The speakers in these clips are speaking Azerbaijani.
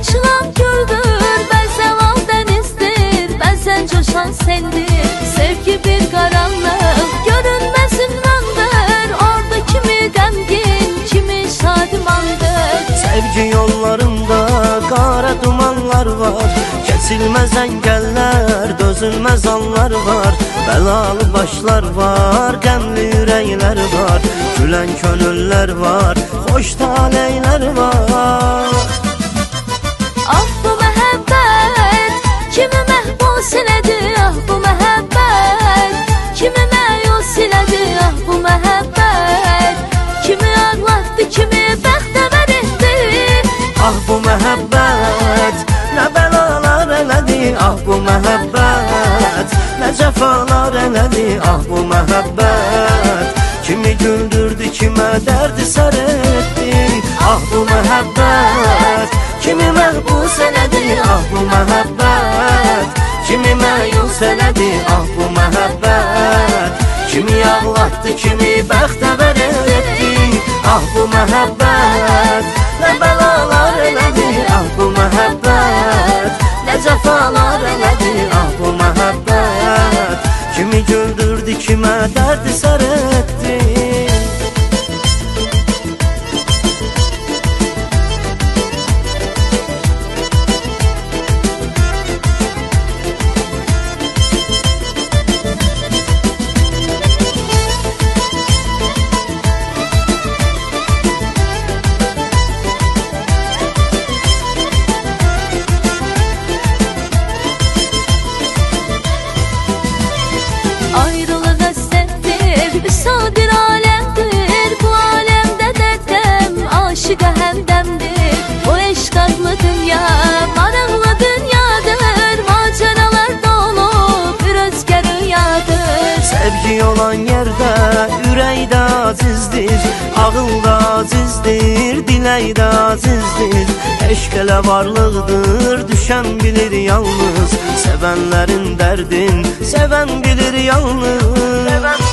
açılan güldür, bəzən al dənizdir, bəzən coşan sendir. Sevgi bir qaranlıq, görünməz ünvandır, orada kimi qəmgin, kimi şadimandır. Sevgi yollarında qara dumanlar var, kesilməz əngəllər, dözülməz anlar var. Bəlalı başlar var, qəmli ürəklər var, gülən könüllər var, xoş taleylər var. Ah bu məhəbbət kimi məhbus elədi, ah bu məhəbbət kimi məyus elədi, ah bu məhəbbət kimi ağlatdı, kimi bəxtəvər etdi. Ah bu məhəbbət nə bəlalar elədi, ah bu məhəbbət nə cəfalar elədi, ah bu məhəbbət kimi güldürdü, kimə dərdi sər etdi. Ah bu məhəbbət kimi məhbus elədi, ah bu məhəbbət kimi məyus elədi, ah bu məhəbbət kimi ağlatdı, kimi bəxtəvər etdi. Ah bu məhəbbət nə bəlalar elədi, ah bu məhəbbət nə cəfalar elədi, ah bu məhəbbət kimi güldürdü, kimə dərdi sər etdi. Ayrılıq əsrətdir, üsadir aləmdir, bu aləmdə dərdəm, aşıqa həmdəmdir. Bu eşq adlı dünya, maraqlı dünyadır, macəralar dolu bir özgə rüyadır. Sevgi olan yerdə ürəkdə azizdir, ağılda azizdir, diləkdə azizdir. Eşq elə varlıqdır, düşən bilir yalnız, sevənlərin dərdin, sevən bilir yalnız.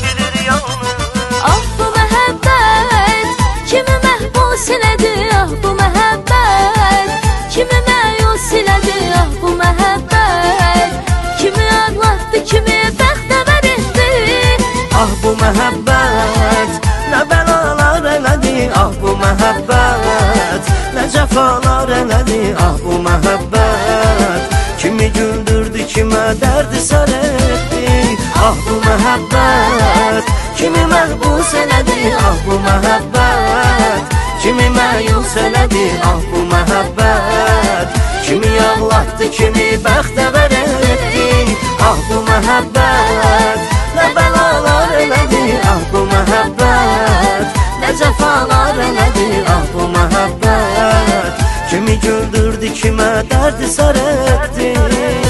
Ah bu məhəbbət kimi məhbus elədi, ah bu məhəbbət kimi məyus elədi, ah bu məhəbbət kimi ağlatdı, kimi bəxtəvər etdi. Ah bu məhəbbət nə bəlalar elədi, ah bu məhəbbət nə cəfalar elədi, ah bu məhəbbət kimi güldürdü, kimə dərdi sər etdi. Ah bu məhəbbət kimi məhbus elədi, ah bu məhəbbət kimi məyus elədi, ah bu məhəbbət kimi ağlatdı, kimi bəxtəvər etdi. Ah bu məhəbbət nə bəlalar elədi, ah bu məhəbbət nə cəfalar elədi, ah bu məhəbbət kimi güldürdü, kimə dərdi sər etdi.